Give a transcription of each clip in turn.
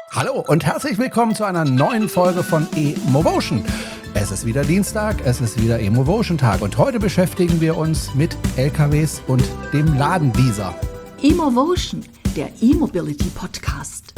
Hallo und herzlich willkommen zu einer neuen Folge von eMovotion. Es ist wieder Dienstag, es ist wieder eMovotion-Tag und heute beschäftigen wir uns mit LKWs und dem Ladenvisa. eMovotion, der E-Mobility-Podcast.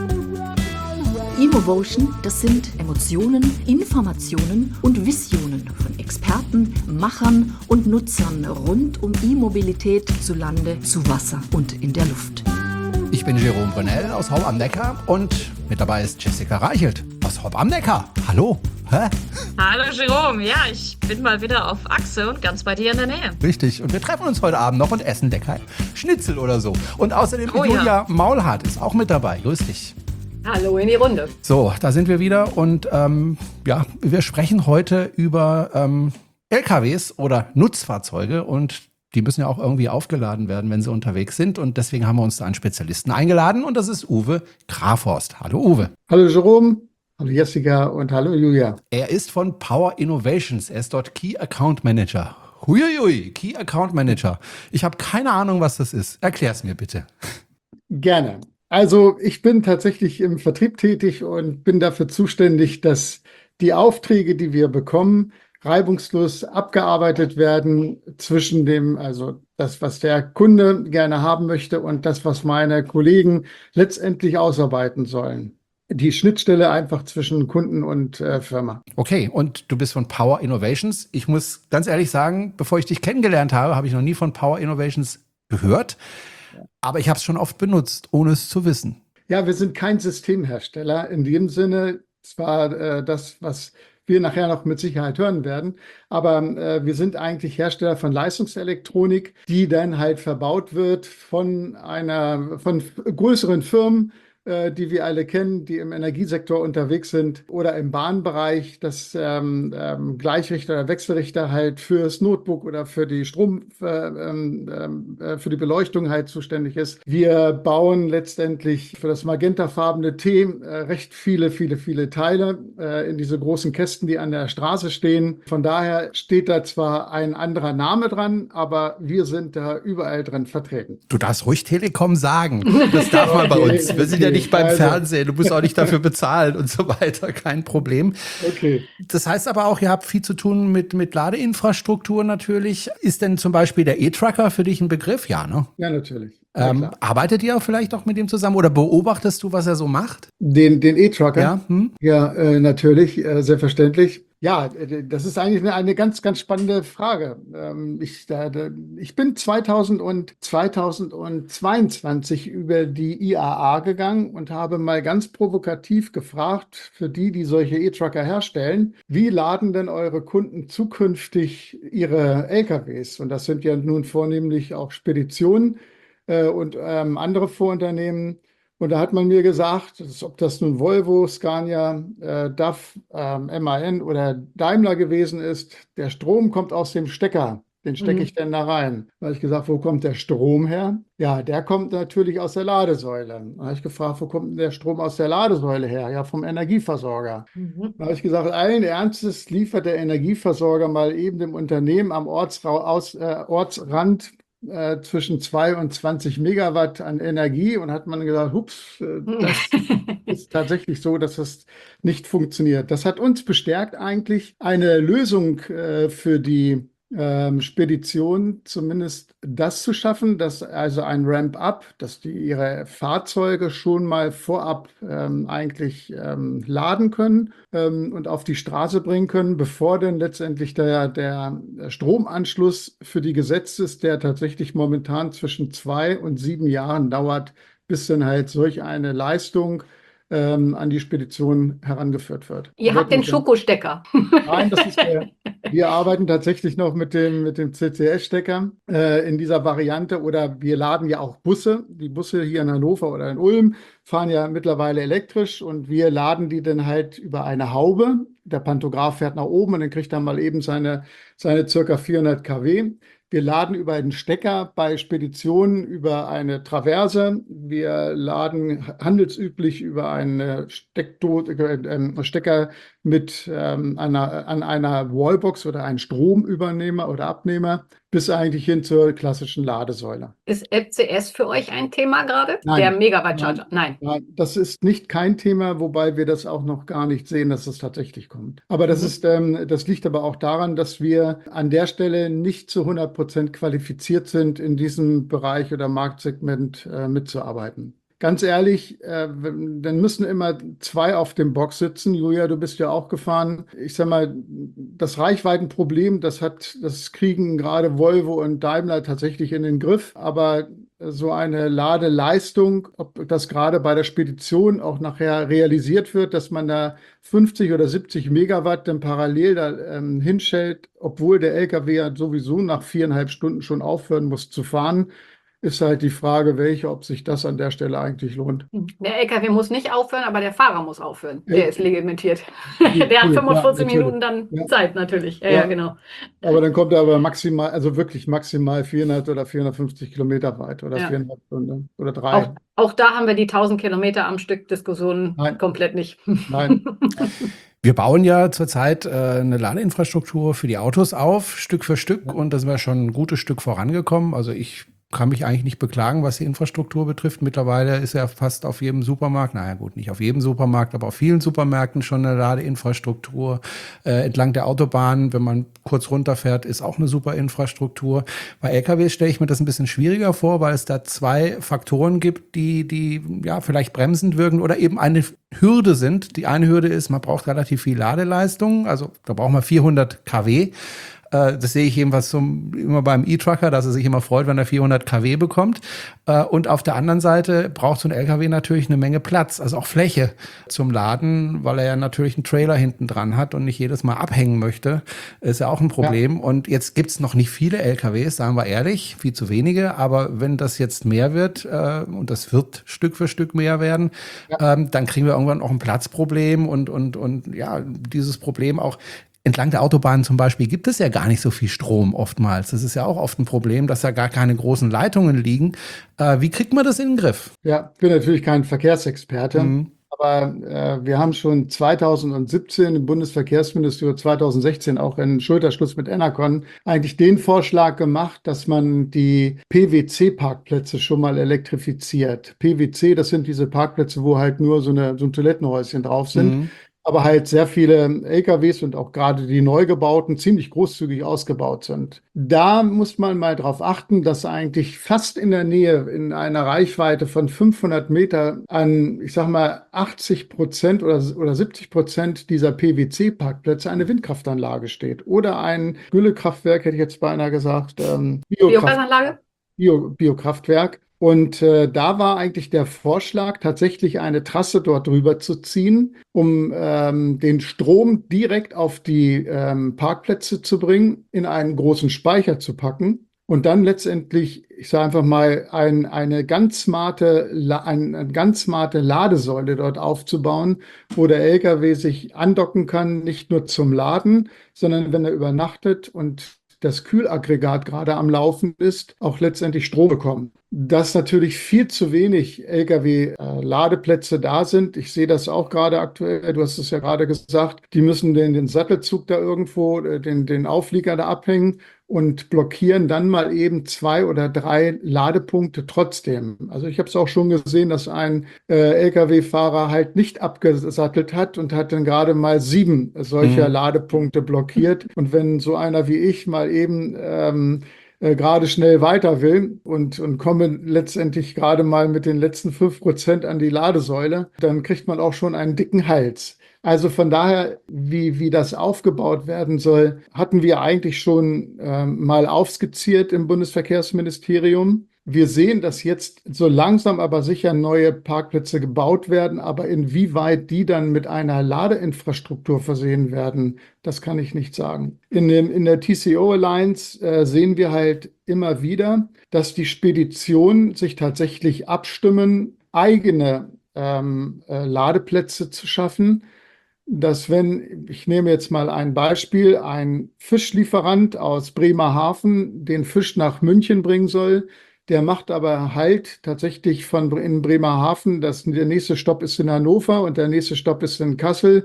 eMovotion, das sind Emotionen, Informationen und Visionen von Experten, Machern und Nutzern rund um E-Mobilität zu Lande, zu Wasser und in der Luft. Ich bin Jerome Brunel aus Hopp am Neckar und mit dabei ist Jessica Reichelt aus Hopp am Neckar. Hallo. Hä? Hallo Jerome, ja, ich bin mal wieder auf Achse und ganz bei dir in der Nähe. Richtig, und wir treffen uns heute Abend noch und essen lecker Schnitzel oder so. Und außerdem Julia Maulhardt ist auch mit dabei. Grüß dich. Hallo in die Runde. So, da sind wir wieder und wir sprechen heute über LKWs oder Nutzfahrzeuge und die müssen ja auch irgendwie aufgeladen werden, wenn sie unterwegs sind. Und deswegen haben wir uns da einen Spezialisten eingeladen und das ist Uwe Grafhorst. Hallo Uwe. Hallo Jerome, hallo Jessica und hallo Julia. Er ist von Power Innovations. Er ist dort Key Account Manager. Huiuiui, Key Account Manager. Ich habe keine Ahnung, was das ist. Erklär's mir bitte. Gerne. Also ich bin tatsächlich im Vertrieb tätig und bin dafür zuständig, dass die Aufträge, die wir bekommen, reibungslos abgearbeitet werden zwischen dem, also das, was der Kunde gerne haben möchte und das, was meine Kollegen letztendlich ausarbeiten sollen. Die Schnittstelle einfach zwischen Kunden und Firma. Okay, und du bist von Power Innovations. Ich muss ganz ehrlich sagen, bevor ich dich kennengelernt habe, habe ich noch nie von Power Innovations gehört. Aber ich habe es schon oft benutzt, ohne es zu wissen. Ja, wir sind kein Systemhersteller in dem Sinne. Zwar das, was wir nachher noch mit Sicherheit hören werden. Aber wir sind eigentlich Hersteller von Leistungselektronik, die dann halt verbaut wird von größeren Firmen, die wir alle kennen, die im Energiesektor unterwegs sind oder im Bahnbereich, das Gleichrichter oder Wechselrichter halt fürs Notebook oder für die für die Beleuchtung halt zuständig ist. Wir bauen letztendlich für das magentafarbene T recht viele Teile in diese großen Kästen, die an der Straße stehen. Von daher steht da zwar ein anderer Name dran, aber wir sind da überall drin vertreten. Du darfst ruhig Telekom sagen. Das darf man bei uns. Wir sind ja nicht beim Fernsehen, du musst auch nicht dafür bezahlen und so weiter, kein Problem. Okay. Das heißt aber auch, ihr habt viel zu tun mit Ladeinfrastruktur natürlich. Ist denn zum Beispiel der E-Trucker für dich ein Begriff? Ja, ne? Ja, natürlich. Arbeitet ihr auch vielleicht auch mit dem zusammen oder beobachtest du, was er so macht? Den E-Trucker? Ja, ja natürlich, selbstverständlich. Ja, das ist eigentlich eine ganz spannende Frage. Ich bin 2022 über die IAA gegangen und habe mal ganz provokativ gefragt, für die solche E-Trucker herstellen, wie laden denn eure Kunden zukünftig ihre LKWs? Und das sind ja nun vornehmlich auch Speditionen und andere Vorunternehmen. Und da hat man mir gesagt, ob das nun Volvo, Scania, DAF, MAN oder Daimler gewesen ist, der Strom kommt aus dem Stecker. Den stecke ich denn da rein? Da habe ich gesagt, wo kommt der Strom her? Ja, der kommt natürlich aus der Ladesäule. Da habe ich gefragt, wo kommt denn der Strom aus der Ladesäule her? Ja, vom Energieversorger. Da habe ich gesagt, allen Ernstes liefert der Energieversorger mal eben dem Unternehmen am Ortsrand zwischen 2 und 20 Megawatt an Energie und hat man gesagt, hups, das ist tatsächlich so, dass das nicht funktioniert. Das hat uns bestärkt, eigentlich eine Lösung für die Spedition zumindest das zu schaffen, dass also ein Ramp-up, dass die ihre Fahrzeuge schon mal vorab eigentlich laden können und auf die Straße bringen können, bevor dann letztendlich der Stromanschluss für die gesetzt ist, der tatsächlich momentan zwischen 2 und 7 Jahren dauert, bis dann halt solch eine Leistung an die Spedition herangeführt wird. Ihr habt den Schokostecker. Nein, wir arbeiten tatsächlich noch mit dem CCS-Stecker in dieser Variante, oder wir laden ja auch Busse. Die Busse hier in Hannover oder in Ulm fahren ja mittlerweile elektrisch und wir laden die dann halt über eine Haube. Der Pantograph fährt nach oben und dann kriegt er mal eben seine circa 400 kW. Wir laden über einen Stecker bei Speditionen über eine Traverse. Wir laden handelsüblich über einen Stecker mit an einer Wallbox oder einen Stromübernehmer oder Abnehmer. bis eigentlich hin zur klassischen Ladesäule. Ist FCS für euch ein Thema gerade? Nein. Der Megawatt-Charger? Nein. Nein, das ist nicht kein Thema, wobei wir das auch noch gar nicht sehen, dass es tatsächlich kommt. Aber das liegt aber auch daran, dass wir an der Stelle nicht zu 100% qualifiziert sind, in diesem Bereich oder Marktsegment mitzuarbeiten. Ganz ehrlich, dann müssen immer zwei auf dem Box sitzen. Julia, du bist ja auch gefahren. Ich sag mal, das Reichweitenproblem, das kriegen gerade Volvo und Daimler tatsächlich in den Griff. Aber so eine Ladeleistung, ob das gerade bei der Spedition auch nachher realisiert wird, dass man da 50 oder 70 Megawatt dann parallel da hinstellt, obwohl der LKW ja sowieso nach 4,5 Stunden schon aufhören muss zu fahren, ist halt die Frage, ob sich das an der Stelle eigentlich lohnt. Der LKW muss nicht aufhören, aber der Fahrer muss aufhören. Ja. Der ist reglementiert. Der hat 45 Ja, Minuten dann Zeit, natürlich. Ja, genau. Aber dann kommt er aber maximal, also wirklich maximal 400 oder 450 Kilometer weit oder 4,5 Stunden oder 3. Auch da haben wir die 1000 Kilometer am Stück Diskussionen komplett nicht. Nein. Wir bauen ja zurzeit eine Ladeinfrastruktur für die Autos auf, Stück für Stück. Und da sind wir schon ein gutes Stück vorangekommen. Also ich kann mich eigentlich nicht beklagen, was die Infrastruktur betrifft. Mittlerweile ist ja fast auf jedem Supermarkt, naja gut, nicht auf jedem Supermarkt, aber auf vielen Supermärkten schon eine Ladeinfrastruktur. Entlang der Autobahn, wenn man kurz runterfährt, ist auch eine super Infrastruktur. Bei LKWs stelle ich mir das ein bisschen schwieriger vor, weil es da zwei Faktoren gibt, die ja vielleicht bremsend wirken oder eben eine Hürde sind. Die eine Hürde ist, man braucht relativ viel Ladeleistung, also da braucht man 400 kW. Das sehe ich jedenfalls immer beim E-Trucker, dass er sich immer freut, wenn er 400 kW bekommt. Und auf der anderen Seite braucht so ein LKW natürlich eine Menge Platz, also auch Fläche zum Laden, weil er ja natürlich einen Trailer hinten dran hat und nicht jedes Mal abhängen möchte. Ist ja auch ein Problem. Ja. Und jetzt gibt's noch nicht viele LKWs, sagen wir ehrlich, viel zu wenige. Aber wenn das jetzt mehr wird, und das wird Stück für Stück mehr werden, dann kriegen wir irgendwann auch ein Platzproblem und ja, dieses Problem auch. Entlang der Autobahnen zum Beispiel gibt es ja gar nicht so viel Strom oftmals. Das ist ja auch oft ein Problem, dass da gar keine großen Leitungen liegen. Wie kriegt man das in den Griff? Ja, ich bin natürlich kein Verkehrsexperte, aber wir haben schon 2017 im Bundesverkehrsministerium, 2016 auch in Schulterschluss mit Enercon, eigentlich den Vorschlag gemacht, dass man die PwC-Parkplätze schon mal elektrifiziert. PwC, das sind diese Parkplätze, wo halt nur so ein Toilettenhäuschen drauf sind. Aber halt sehr viele LKWs und auch gerade die neu gebauten ziemlich großzügig ausgebaut sind. Da muss man mal drauf achten, dass eigentlich fast in der Nähe, in einer Reichweite von 500 Meter an, ich sag mal, 80% oder 70% dieser PwC-Parkplätze eine Windkraftanlage steht. Oder ein Güllekraftwerk, hätte ich jetzt beinahe gesagt, Biogasanlage? Biokraftwerk. Und da war eigentlich der Vorschlag, tatsächlich eine Trasse dort drüber zu ziehen, um den Strom direkt auf die Parkplätze zu bringen, in einen großen Speicher zu packen und dann letztendlich, ich sage einfach mal, eine ganz smarte Ladesäule dort aufzubauen, wo der LKW sich andocken kann, nicht nur zum Laden, sondern wenn er übernachtet und das Kühlaggregat gerade am Laufen ist, auch letztendlich Strom bekommen. Dass natürlich viel zu wenig Lkw-Ladeplätze da sind. Ich sehe das auch gerade aktuell, du hast es ja gerade gesagt, die müssen den Sattelzug da irgendwo, den Auflieger da abhängen und blockieren dann mal eben 2 oder 3 Ladepunkte trotzdem. Also ich habe es auch schon gesehen, dass ein Lkw-Fahrer halt nicht abgesattelt hat und hat dann gerade mal 7 solcher Ladepunkte blockiert. Und wenn so einer wie ich mal eben gerade schnell weiter will und komme letztendlich gerade mal mit den letzten 5% an die Ladesäule, dann kriegt man auch schon einen dicken Hals. Also von daher, wie das aufgebaut werden soll, hatten wir eigentlich schon mal aufskizziert im Bundesverkehrsministerium. Wir sehen, dass jetzt so langsam aber sicher neue Parkplätze gebaut werden, aber inwieweit die dann mit einer Ladeinfrastruktur versehen werden, das kann ich nicht sagen. In der TCO Alliance sehen wir halt immer wieder, dass die Speditionen sich tatsächlich abstimmen, eigene Ladeplätze zu schaffen. Dass ich nehme jetzt mal ein Beispiel, ein Fischlieferant aus Bremerhaven den Fisch nach München bringen soll, der macht aber halt tatsächlich in Bremerhaven, der nächste Stopp ist in Hannover und der nächste Stopp ist in Kassel.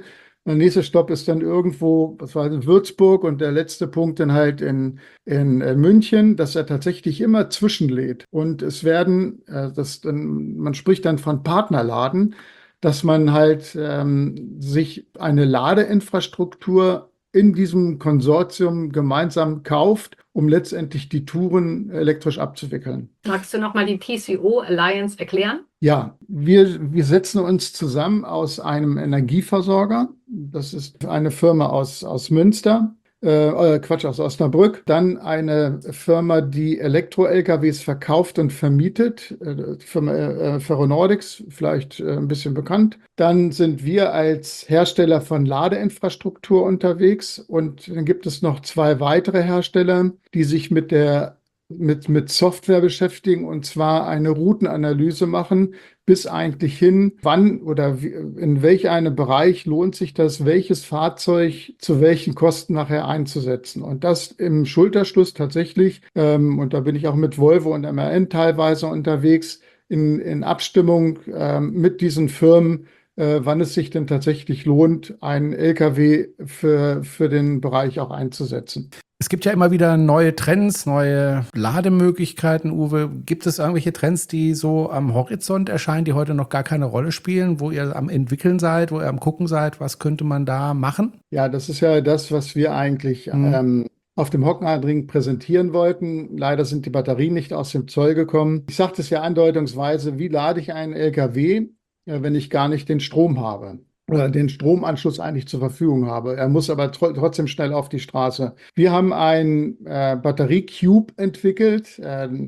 Der nächste Stopp ist dann irgendwo, was war in Würzburg und der letzte Punkt dann halt in München, dass er tatsächlich immer zwischenlädt. Und es werden, man spricht dann von Partnerladen, dass man halt sich eine Ladeinfrastruktur in diesem Konsortium gemeinsam kauft, um letztendlich die Touren elektrisch abzuwickeln. Magst du nochmal die TCO Alliance erklären? Ja, wir setzen uns zusammen aus einem Energieversorger. Das ist eine Firma aus Münster. Aus Osnabrück. Dann eine Firma, die Elektro-LKWs verkauft und vermietet, Firma Ferronordics, vielleicht ein bisschen bekannt. Dann sind wir als Hersteller von Ladeinfrastruktur unterwegs und dann gibt es noch 2 weitere Hersteller, die sich mit Software beschäftigen und zwar eine Routenanalyse machen, bis eigentlich hin, wann oder in welch einem Bereich lohnt sich das, welches Fahrzeug zu welchen Kosten nachher einzusetzen. Und das im Schulterschluss tatsächlich, und da bin ich auch mit Volvo und MAN teilweise unterwegs, in Abstimmung mit diesen Firmen, wann es sich denn tatsächlich lohnt, einen LKW für den Bereich auch einzusetzen. Es gibt ja immer wieder neue Trends, neue Lademöglichkeiten, Uwe. Gibt es irgendwelche Trends, die so am Horizont erscheinen, die heute noch gar keine Rolle spielen, wo ihr am Entwickeln seid, wo ihr am Gucken seid? Was könnte man da machen? Ja, das ist ja das, was wir eigentlich auf dem Hockenheimring präsentieren wollten. Leider sind die Batterien nicht aus dem Zoll gekommen. Ich sagte es ja andeutungsweise, wie lade ich einen LKW, wenn ich gar nicht den Strom habe? Oder den Stromanschluss eigentlich zur Verfügung habe. Er muss aber trotzdem schnell auf die Straße. Wir haben ein Batterie-Cube entwickelt.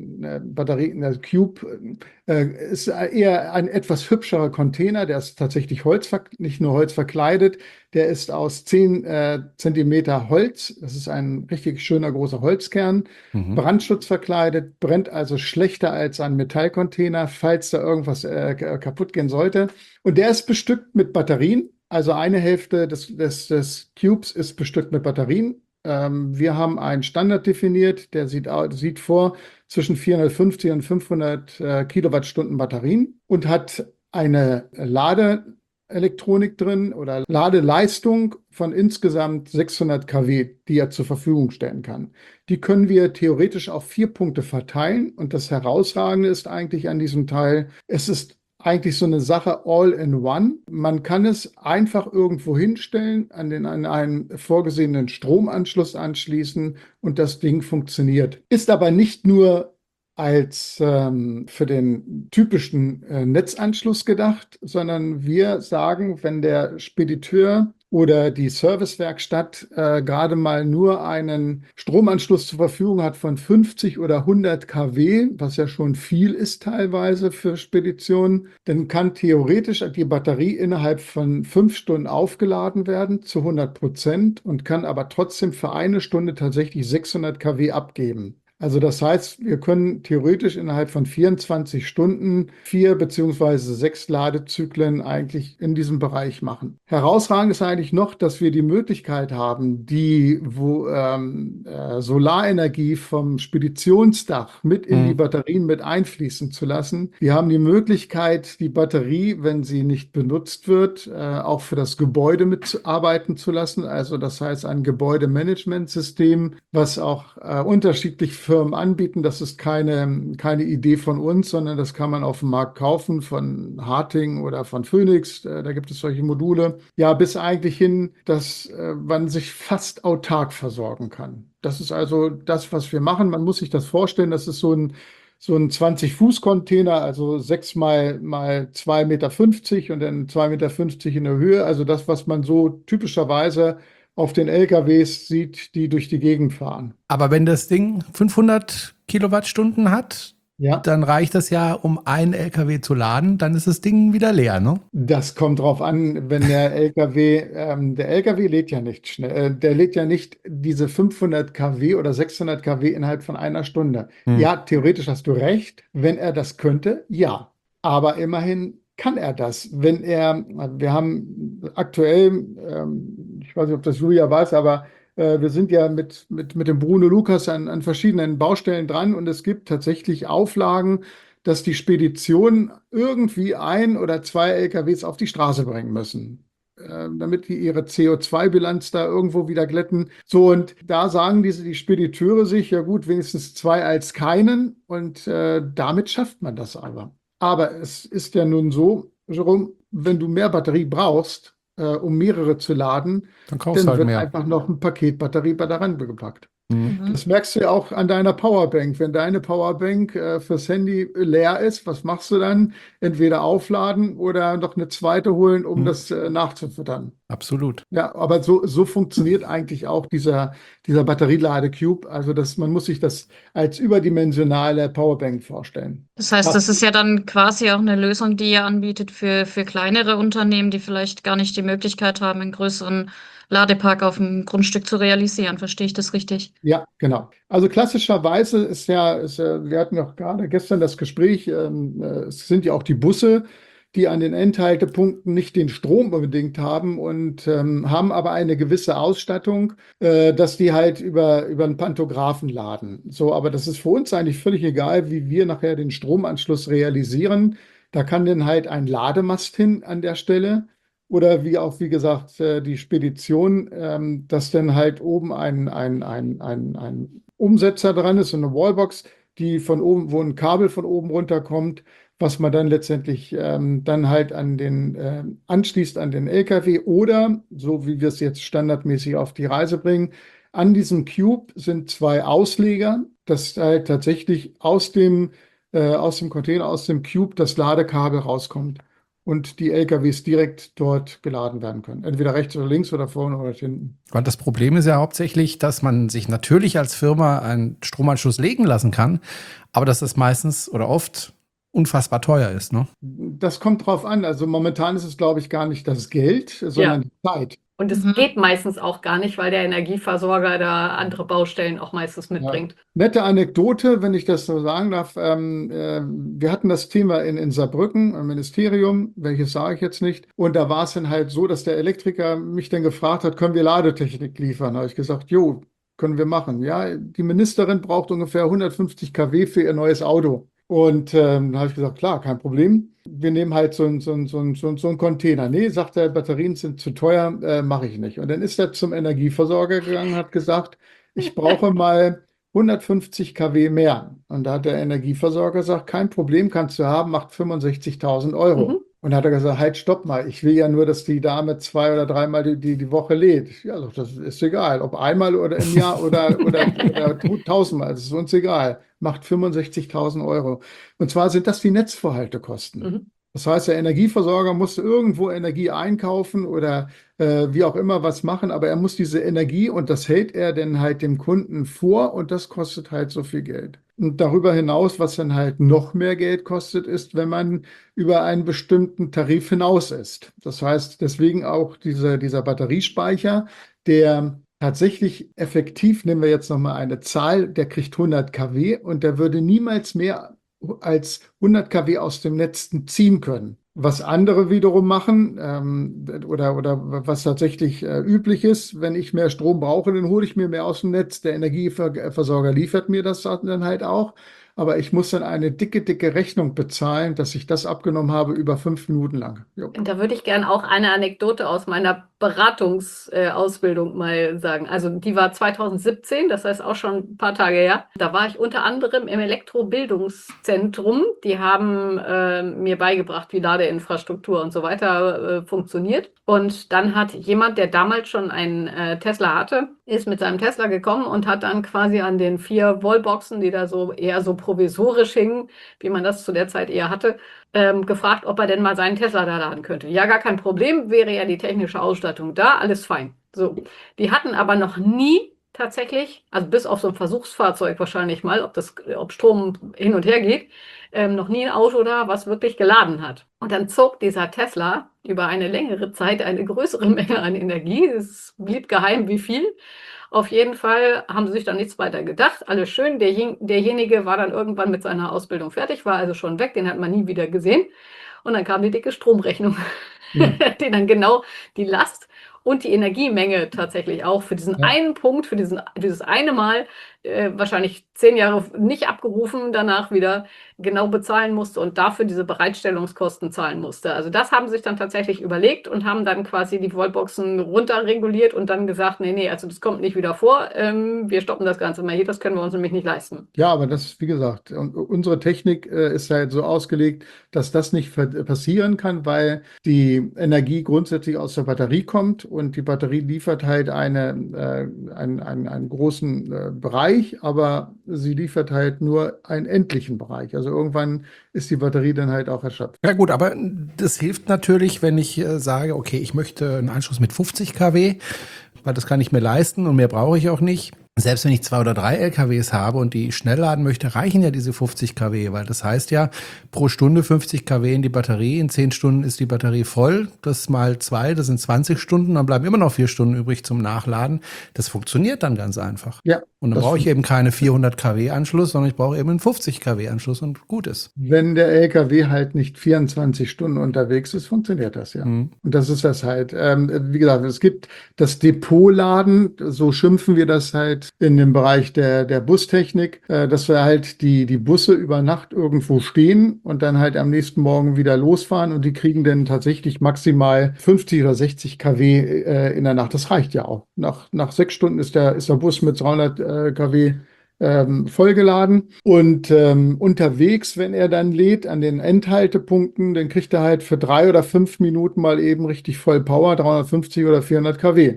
Cube ist eher ein etwas hübscherer Container. Der ist tatsächlich nicht nur Holz verkleidet. Der ist aus 10 Zentimeter Holz. Das ist ein richtig schöner großer Holzkern. Brandschutz verkleidet, brennt also schlechter als ein Metallcontainer, falls da irgendwas kaputt gehen sollte. Und der ist bestückt mit Batterien. Also eine Hälfte des Cubes ist bestückt mit Batterien. Wir haben einen Standard definiert, der sieht vor zwischen 450 und 500 Kilowattstunden Batterien und hat eine Ladeelektronik drin oder Ladeleistung von insgesamt 600 kW, die er zur Verfügung stellen kann. Die können wir theoretisch auf 4 Punkte verteilen und das Herausragende ist eigentlich an diesem Teil, es ist eigentlich so eine Sache all in one. Man kann es einfach irgendwo hinstellen, an einen vorgesehenen Stromanschluss anschließen und das Ding funktioniert. Ist aber nicht nur als für den typischen Netzanschluss gedacht, sondern wir sagen, wenn der Spediteur oder die Servicewerkstatt gerade mal nur einen Stromanschluss zur Verfügung hat von 50 oder 100 kW, was ja schon viel ist teilweise für Speditionen, dann kann theoretisch die Batterie innerhalb von 5 Stunden aufgeladen werden zu 100% und kann aber trotzdem für eine Stunde tatsächlich 600 kW abgeben. Also das heißt, wir können theoretisch innerhalb von 24 Stunden 4 bzw. 6 Ladezyklen eigentlich in diesem Bereich machen. Herausragend ist eigentlich noch, dass wir die Möglichkeit haben, die Solarenergie vom Speditionsdach mit in die Batterien mit einfließen zu lassen. Wir haben die Möglichkeit, die Batterie, wenn sie nicht benutzt wird, auch für das Gebäude mitarbeiten zu lassen. Also das heißt ein Gebäudemanagementsystem, was auch unterschiedlich Firmen anbieten. Das ist keine Idee von uns, sondern das kann man auf dem Markt kaufen von Harting oder von Phoenix. Da gibt es solche Module. Ja, bis eigentlich hin, dass man sich fast autark versorgen kann. Das ist also das, was wir machen. Man muss sich das vorstellen, das ist so ein 20-Fuß-Container, also 6 mal 2,50 Meter und dann 2,50 Meter in der Höhe. Also das, was man so typischerweise auf den LKWs sieht, die durch die Gegend fahren. Aber wenn das Ding 500 Kilowattstunden hat, ja, dann reicht das ja, um einen LKW zu laden, dann ist das Ding wieder leer, ne? Das kommt drauf an, wenn der LKW lädt ja nicht schnell, der lädt ja nicht diese 500 kW oder 600 kW innerhalb von einer Stunde. Ja, theoretisch hast du recht, wenn er das könnte, ja, aber immerhin kann er das, wir haben aktuell, ich weiß nicht, ob das Julia weiß, aber wir sind ja mit dem Bruno Lukas an verschiedenen Baustellen dran und es gibt tatsächlich Auflagen, dass die Speditionen irgendwie 1 oder 2 LKWs auf die Straße bringen müssen. damit die ihre CO2-Bilanz da irgendwo wieder glätten. So, und da sagen die Spediteure sich, ja gut, wenigstens 2 als keinen. Und damit schafft man das aber. Aber es ist ja nun so, Jerome, wenn du mehr Batterie brauchst, um mehrere zu laden, Dann kaufst du dann halt wird mehr. einfach noch ein Paket Batterie bei der Rande gepackt. Mhm. Das merkst du ja auch an deiner Powerbank. Wenn deine Powerbank fürs Handy leer ist, was machst du dann? Entweder aufladen oder noch eine zweite holen, um das nachzufüttern. Absolut. Ja, aber so funktioniert eigentlich auch dieser Batterielade-Cube. Also man muss sich das als überdimensionale Powerbank vorstellen. Das heißt, das ist ja dann quasi auch eine Lösung, die ihr anbietet für kleinere Unternehmen, die vielleicht gar nicht die Möglichkeit haben, einen größeren Ladepark auf dem Grundstück zu realisieren. Verstehe ich das richtig? Ja, genau. Also klassischerweise wir hatten ja auch gerade gestern das Gespräch, es sind ja auch die Busse, die an den Endhaltepunkten nicht den Strom unbedingt haben und haben aber eine gewisse Ausstattung, dass die halt über einen Pantographen laden. So, aber das ist für uns eigentlich völlig egal, wie wir nachher den Stromanschluss realisieren. Da kann dann halt ein Lademast hin an der Stelle. Oder wie gesagt, die Spedition, dass dann halt oben ein Umsetzer dran ist, so eine Wallbox, die von oben, wo ein Kabel von oben runterkommt, was man dann letztendlich dann halt anschließt an den LKW oder, so wie wir es jetzt standardmäßig auf die Reise bringen, an diesem Cube sind 2 Ausleger, dass halt tatsächlich aus dem Container, aus dem Cube das Ladekabel rauskommt und die LKWs direkt dort geladen werden können. Entweder rechts oder links oder vorne oder hinten. Und das Problem ist ja hauptsächlich, dass man sich natürlich als Firma einen Stromanschluss legen lassen kann, aber dass das meistens oder oft unfassbar teuer ist, ne? Das kommt drauf an. Also momentan ist es, glaube ich, gar nicht das Geld, sondern die Zeit. Und es geht meistens auch gar nicht, weil der Energieversorger da andere Baustellen auch meistens mitbringt. Ja. Nette Anekdote, wenn ich das so sagen darf. Wir hatten das Thema in Saarbrücken im Ministerium, welches sage ich jetzt nicht. Und da war es dann halt so, dass der Elektriker mich dann gefragt hat, können wir Ladetechnik liefern? Da habe ich gesagt, jo, können wir machen. Ja, die Ministerin braucht ungefähr 150 kW für ihr neues Auto. Und dann habe ich gesagt, klar, kein Problem. Wir nehmen halt so einen Container. Nee, sagt er, Batterien sind zu teuer, mache ich nicht. Und dann ist er zum Energieversorger gegangen, hat gesagt, ich brauche mal 150 kW mehr. Und da hat der Energieversorger gesagt, kein Problem, kannst du haben, macht 65.000 Euro. Mhm. Und dann hat er gesagt, halt, stopp mal, ich will ja nur, dass die Dame 2 oder 3-mal die Woche lädt. Ja, das ist egal, ob einmal oder im Jahr oder 1000-mal, das ist uns egal. Macht 65.000 Euro. Und zwar sind das die Netzvorhaltekosten. Mhm. Das heißt, der Energieversorger muss irgendwo Energie einkaufen oder wie auch immer was machen, aber er muss diese Energie und das hält er dann halt dem Kunden vor und das kostet halt so viel Geld. Und darüber hinaus, was dann halt noch mehr Geld kostet, ist, wenn man über einen bestimmten Tarif hinaus ist. Das heißt, deswegen auch dieser Batteriespeicher, der tatsächlich effektiv, nehmen wir jetzt nochmal eine Zahl, der kriegt 100 kW und der würde niemals mehr als 100 kW aus dem Netz ziehen können. Was andere wiederum machen oder was tatsächlich üblich ist, wenn ich mehr Strom brauche, dann hole ich mir mehr aus dem Netz. Der Energieversorger liefert mir das dann halt auch. Aber ich muss dann eine dicke Rechnung bezahlen, dass ich das abgenommen habe über 5 Minuten lang. Jo. Und da würde ich gerne auch eine Anekdote aus meiner Beratungsausbildung mal sagen. Also die war 2017, das heißt auch schon ein paar Tage her. Da war ich unter anderem im Elektrobildungszentrum. Die haben mir beigebracht, wie Ladeinfrastruktur und so weiter funktioniert. Und dann hat jemand, der damals schon einen Tesla hatte, ist mit seinem Tesla gekommen und hat dann quasi an den 4 Wallboxen, die da so eher so provisorisch hingen, wie man das zu der Zeit eher hatte, gefragt, ob er denn mal seinen Tesla da laden könnte. Ja, gar kein Problem, wäre ja die technische Ausstattung da, alles fein. So, die hatten aber noch nie tatsächlich, also bis auf so ein Versuchsfahrzeug wahrscheinlich mal, ob Strom hin und her geht, noch nie ein Auto da, was wirklich geladen hat. Und dann zog dieser Tesla über eine längere Zeit eine größere Menge an Energie. Es blieb geheim, wie viel. Auf jeden Fall haben sie sich dann nichts weiter gedacht. Alles schön. Derjenige war dann irgendwann mit seiner Ausbildung fertig, war also schon weg. Den hat man nie wieder gesehen. Und dann kam die dicke Stromrechnung, die dann genau die Last und die Energiemenge tatsächlich auch für diesen einen Punkt, für dieses eine Mal wahrscheinlich 10 Jahre nicht abgerufen, danach wieder genau bezahlen musste und dafür diese Bereitstellungskosten zahlen musste. Also das haben sich dann tatsächlich überlegt und haben dann quasi die Wallboxen runterreguliert und dann gesagt, nee, also das kommt nicht wieder vor, wir stoppen das Ganze mal hier, das können wir uns nämlich nicht leisten. Ja, aber das, wie gesagt, unsere Technik ist halt so ausgelegt, dass das nicht passieren kann, weil die Energie grundsätzlich aus der Batterie kommt und die Batterie liefert halt einen großen Bereich, aber sie liefert halt nur einen endlichen Bereich. Also irgendwann ist die Batterie dann halt auch erschöpft. Ja gut, aber das hilft natürlich, wenn ich sage, okay, ich möchte einen Anschluss mit 50 kW, weil das kann ich mir leisten und mehr brauche ich auch nicht. Selbst wenn ich 2 oder 3 LKWs habe und die schnell laden möchte, reichen ja diese 50 kW, weil das heißt ja pro Stunde 50 kW in die Batterie, in 10 Stunden ist die Batterie voll, das mal 2, das sind 20 Stunden, dann bleiben immer noch 4 Stunden übrig zum Nachladen. Das funktioniert dann ganz einfach. Ja, Und dann das brauche ich eben keine 400 kW Anschluss, sondern ich brauche eben einen 50 kW Anschluss und gut ist. wenn der LKW halt nicht 24 Stunden unterwegs ist, funktioniert das ja. Mhm. Und das ist das halt. Wie gesagt, es gibt das Depotladen, so schimpfen wir das halt in dem Bereich der Bustechnik, dass wir halt die Busse über Nacht irgendwo stehen und dann halt am nächsten Morgen wieder losfahren und die kriegen dann tatsächlich maximal 50 oder 60 kW in der Nacht. Das reicht ja auch. Nach 6 Stunden ist der Bus mit 300 kW vollgeladen und unterwegs, wenn er dann lädt an den Endhaltepunkten, dann kriegt er halt für 3 oder 5 Minuten mal eben richtig voll Power, 350 oder 400 kW.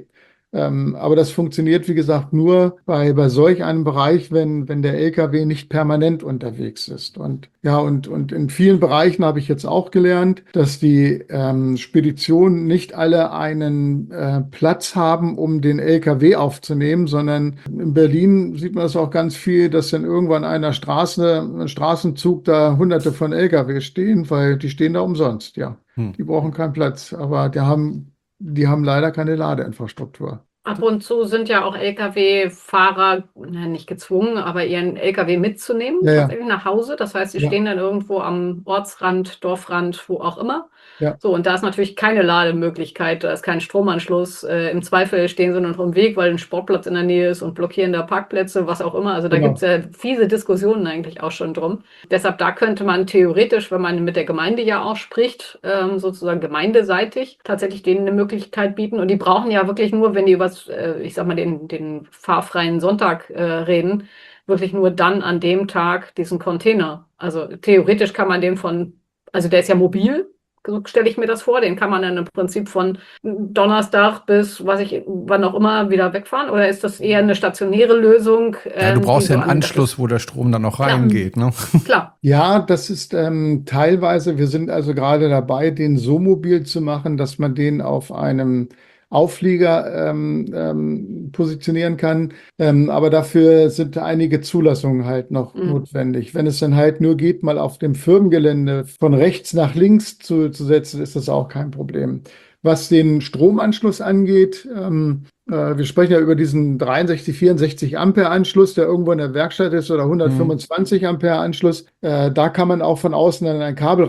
Aber das funktioniert, wie gesagt, nur bei solch einem Bereich, wenn der LKW nicht permanent unterwegs ist. Und ja, und in vielen Bereichen habe ich jetzt auch gelernt, dass die Speditionen nicht alle einen Platz haben, um den LKW aufzunehmen, sondern in Berlin sieht man das auch ganz viel, dass dann irgendwann ein Straßenzug da hunderte von LKW stehen, weil die stehen da umsonst, ja. Die brauchen keinen Platz, aber die haben leider keine Ladeinfrastruktur. Ab und zu sind ja auch Lkw-Fahrer nicht gezwungen, aber ihren Lkw mitzunehmen, Ja, ja. tatsächlich nach Hause. Das heißt, sie Ja. stehen dann irgendwo am Ortsrand, Dorfrand, wo auch immer. Ja. So, und da ist natürlich keine Lademöglichkeit, da ist kein Stromanschluss. Im Zweifel stehen sie nur noch im Weg, weil ein Sportplatz in der Nähe ist und blockieren da Parkplätze, was auch immer. Also da Genau. gibt es ja fiese Diskussionen eigentlich auch schon drum. Deshalb, da könnte man theoretisch, wenn man mit der Gemeinde ja auch spricht, sozusagen gemeindeseitig, tatsächlich denen eine Möglichkeit bieten. Und die brauchen ja wirklich nur, wenn die über ich sag mal, den fahrfreien Sonntag reden, wirklich nur dann an dem Tag diesen Container. Also theoretisch kann man den also der ist ja mobil, so stelle ich mir das vor, den kann man dann im Prinzip von Donnerstag bis, wann auch immer wieder wegfahren, oder ist das eher eine stationäre Lösung? Ja, du brauchst die ja so einen Anschluss, wo der Strom dann noch reingeht, ne? Klar. Ja, das ist teilweise, wir sind also gerade dabei, den so mobil zu machen, dass man den auf einem Auflieger positionieren kann. Aber dafür sind einige Zulassungen halt noch notwendig. Wenn es dann halt nur geht, mal auf dem Firmengelände von rechts nach links zu setzen, ist das auch kein Problem. Was den Stromanschluss angeht, wir sprechen ja über diesen 63, 64 Ampere Anschluss, der irgendwo in der Werkstatt ist, oder 125 Ampere Anschluss. Da kann man auch von außen an ein Kabel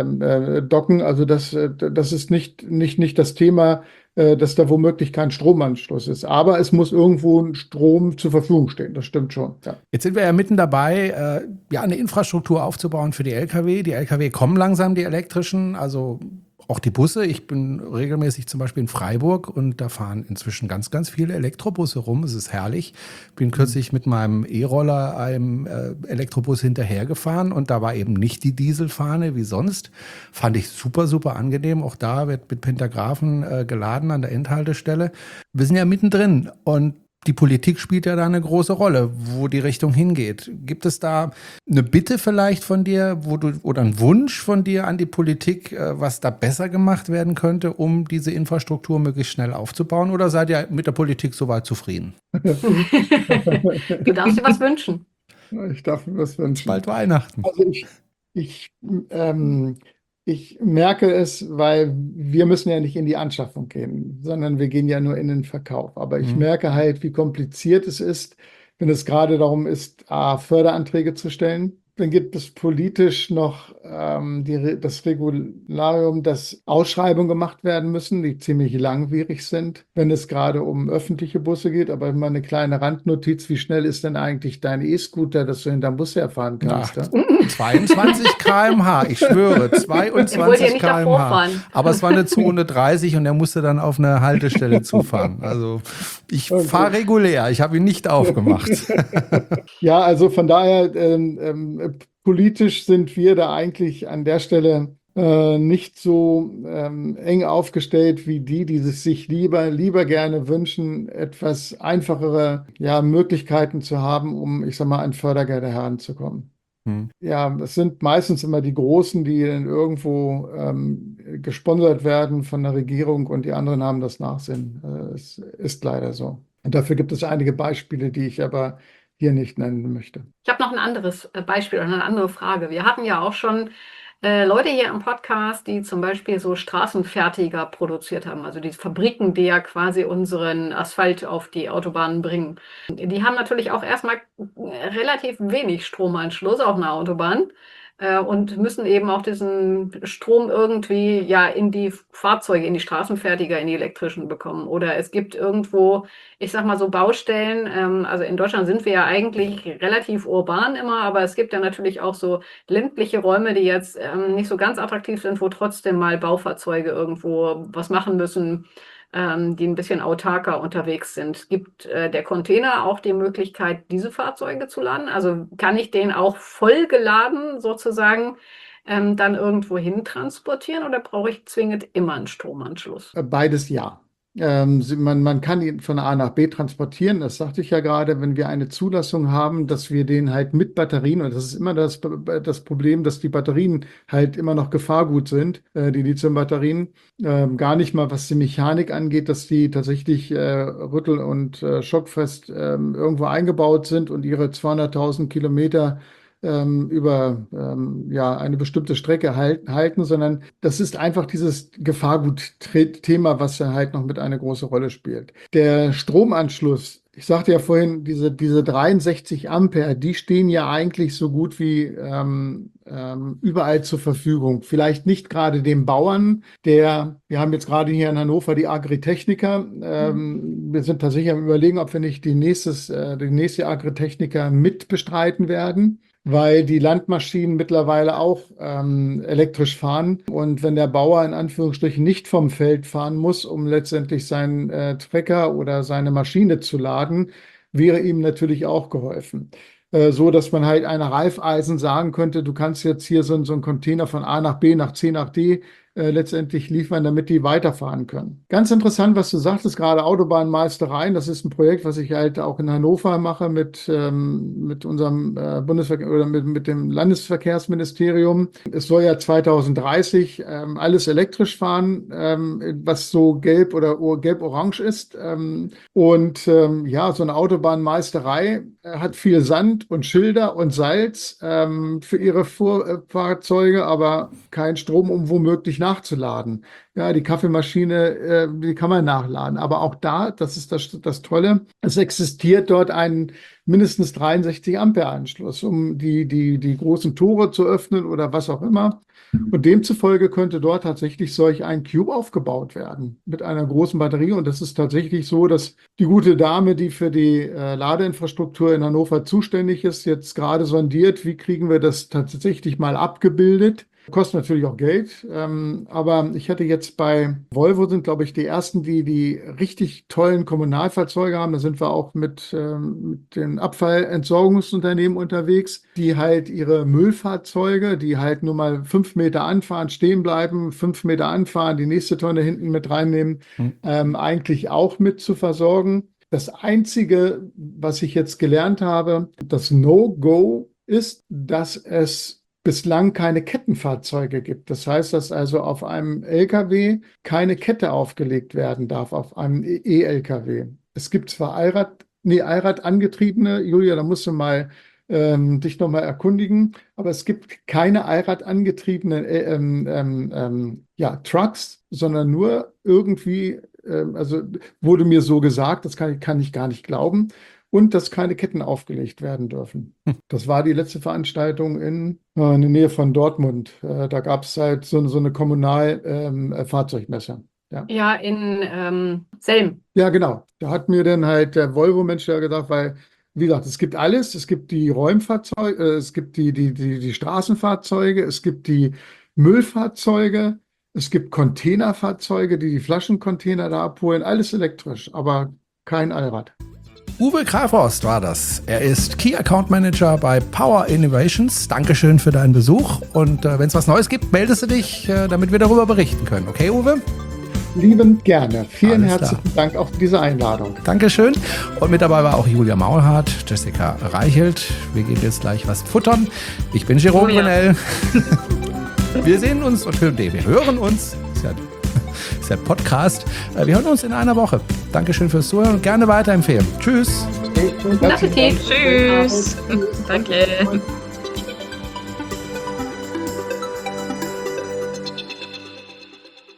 ran docken. Also das ist nicht das Thema, dass da womöglich kein Stromanschluss ist. Aber es muss irgendwo ein Strom zur Verfügung stehen. Das stimmt schon. Ja. Jetzt sind wir ja mitten dabei, eine Infrastruktur aufzubauen für die Lkw. Die Lkw kommen langsam, die elektrischen, also auch die Busse. Ich bin regelmäßig zum Beispiel in Freiburg und da fahren inzwischen ganz, ganz viele Elektrobusse rum. Es ist herrlich. Bin kürzlich mit meinem E-Roller einem Elektrobus hinterhergefahren und da war eben nicht die Dieselfahne wie sonst. Fand ich super, super angenehm. Auch da wird mit Pentagraphen geladen an der Endhaltestelle. Wir sind ja mittendrin und die Politik spielt ja da eine große Rolle, wo die Richtung hingeht. Gibt es da eine Bitte vielleicht von dir, oder einen Wunsch von dir an die Politik, was da besser gemacht werden könnte, um diese Infrastruktur möglichst schnell aufzubauen? Oder seid ihr mit der Politik soweit zufrieden? Du darfst dir was wünschen. Ich darf mir was wünschen. Bald Weihnachten. Also ich merke es, weil wir müssen ja nicht in die Anschaffung gehen, sondern wir gehen ja nur in den Verkauf. Aber ich merke halt, wie kompliziert es ist, wenn es gerade darum ist, Förderanträge zu stellen. dann gibt es politisch noch das Regularium, dass Ausschreibungen gemacht werden müssen, die ziemlich langwierig sind, wenn es gerade um öffentliche Busse geht. Aber immer eine kleine Randnotiz, wie schnell ist denn eigentlich dein E-Scooter, dass du hinterm Bus herfahren kannst? Ja, 22 km/h, ich schwöre, Ich wollte ja 22 nicht davor km/h. fahren. Aber es war eine Zone 30 und er musste dann auf eine Haltestelle zufahren. Also ich Okay. fahre regulär, ich habe ihn nicht aufgemacht. Ja, also von daher, politisch sind wir da eigentlich an der Stelle nicht so eng aufgestellt wie die sich lieber gerne wünschen, etwas einfachere Möglichkeiten zu haben, um, ich sag mal, an Fördergelder heranzukommen. Ja, es sind meistens immer die Großen, die dann irgendwo gesponsert werden von der Regierung und die anderen haben das Nachsehen. Es ist leider so. Und dafür gibt es einige Beispiele, die ich aber hier nicht nennen möchte. Ich habe noch ein anderes Beispiel oder eine andere Frage. Wir hatten ja auch schon Leute hier im Podcast, die zum Beispiel so Straßenfertiger produziert haben, also die Fabriken, die ja quasi unseren Asphalt auf die Autobahnen bringen. Die haben natürlich auch erstmal relativ wenig Stromanschluss auf einer Autobahn und müssen eben auch diesen Strom irgendwie ja in die Fahrzeuge, in die Straßenfertiger, in die elektrischen bekommen. Oder es gibt irgendwo, ich sag mal so Baustellen, also in Deutschland sind wir ja eigentlich relativ urban immer, aber es gibt ja natürlich auch so ländliche Räume, die jetzt nicht so ganz attraktiv sind, wo trotzdem mal Baufahrzeuge irgendwo was machen müssen, die ein bisschen autarker unterwegs sind. Gibt der Container auch die Möglichkeit, diese Fahrzeuge zu laden? Also kann ich den auch vollgeladen sozusagen dann irgendwo hin transportieren oder brauche ich zwingend immer einen Stromanschluss? Beides ja. Man kann ihn von A nach B transportieren, das sagte ich ja gerade, wenn wir eine Zulassung haben, dass wir den halt mit Batterien, und das ist immer das Problem, dass die Batterien halt immer noch Gefahrgut sind, die Lithium-Batterien, gar nicht mal was die Mechanik angeht, dass die tatsächlich rüttel- und schockfest irgendwo eingebaut sind und ihre 200.000 Kilometer über eine bestimmte Strecke halten, sondern das ist einfach dieses Gefahrgut-Thema, was ja halt noch mit eine große Rolle spielt. Der Stromanschluss, ich sagte ja vorhin, diese 63 Ampere, die stehen ja eigentlich so gut wie überall zur Verfügung. Vielleicht nicht gerade dem Bauern, wir haben jetzt gerade hier in Hannover die Agritechniker. Wir sind tatsächlich am Überlegen, ob wir nicht die nächste Agritechniker mit bestreiten werden, weil die Landmaschinen mittlerweile auch elektrisch fahren. Und wenn der Bauer in Anführungsstrichen nicht vom Feld fahren muss, um letztendlich seinen Trecker oder seine Maschine zu laden, wäre ihm natürlich auch geholfen. So, dass man halt einer Raiffeisen sagen könnte, du kannst jetzt hier so einen Container von A nach B, nach C, nach D letztendlich liefern, damit die weiterfahren können. Ganz interessant, was du sagtest, gerade Autobahnmeistereien. Das ist ein Projekt, was ich halt auch in Hannover mache mit unserem Bundesverkehr oder mit dem Landesverkehrsministerium. Es soll ja 2030 alles elektrisch fahren, was so gelb oder gelb-orange ist. So eine Autobahnmeisterei hat viel Sand und Schilder und Salz für ihre Fahrzeuge, aber kein Strom, um womöglich nachzuladen. Ja, die Kaffeemaschine, die kann man nachladen. Aber auch da, das ist das Tolle, es existiert dort ein mindestens 63 Ampere Anschluss, um die großen Tore zu öffnen oder was auch immer. Und demzufolge könnte dort tatsächlich solch ein Cube aufgebaut werden mit einer großen Batterie. Und das ist tatsächlich so, dass die gute Dame, die für die Ladeinfrastruktur in Hannover zuständig ist, jetzt gerade sondiert, wie kriegen wir das tatsächlich mal abgebildet. Kostet natürlich auch Geld, aber ich hatte jetzt bei Volvo sind, glaube ich, die ersten, die richtig tollen Kommunalfahrzeuge haben. Da sind wir auch mit den Abfallentsorgungsunternehmen unterwegs, die halt ihre Müllfahrzeuge, die halt nur mal 5 Meter anfahren, stehen bleiben, 5 Meter anfahren, die nächste Tonne hinten mit reinnehmen, eigentlich auch mit zu versorgen. Das Einzige, was ich jetzt gelernt habe, das No-Go ist, dass es bislang keine Kettenfahrzeuge gibt. Das heißt, dass also auf einem LKW keine Kette aufgelegt werden darf, auf einem E-LKW. Es gibt zwar Allrad angetriebene, Julia, da musst du mal dich nochmal erkundigen, aber es gibt keine Allrad angetriebenen Trucks, sondern nur irgendwie, also wurde mir so gesagt, das kann ich gar nicht glauben. und dass keine Ketten aufgelegt werden dürfen. Das war die letzte Veranstaltung in der Nähe von Dortmund. Da gab es halt so eine Kommunalfahrzeugmesse. Ja, in Selm. Ja, genau. Da hat mir dann halt der Volvo-Mensch ja gesagt, weil, wie gesagt, es gibt alles. Es gibt die Räumfahrzeuge, es gibt die Straßenfahrzeuge, es gibt die Müllfahrzeuge, es gibt Containerfahrzeuge, die Flaschencontainer da abholen. Alles elektrisch, aber kein Allrad. Uwe Greifhorst war das. Er ist Key Account Manager bei Power Innovations. Dankeschön für deinen Besuch. Und wenn es was Neues gibt, meldest du dich, damit wir darüber berichten können. Okay, Uwe? Liebend gerne. Vielen Alles klar. herzlichen Dank auch für diese Einladung. Dankeschön. Und mit dabei war auch Julia Maulhardt, Jessica Reichelt. Wir gehen jetzt gleich was futtern. Ich bin Jerome Brunel. Wir sehen uns und wir hören uns. Ist ja ein Podcast. Wir hören uns in einer Woche. Dankeschön fürs Zuhören und gerne weiterempfehlen. Tschüss. Guten Appetit. Tschüss. Danke.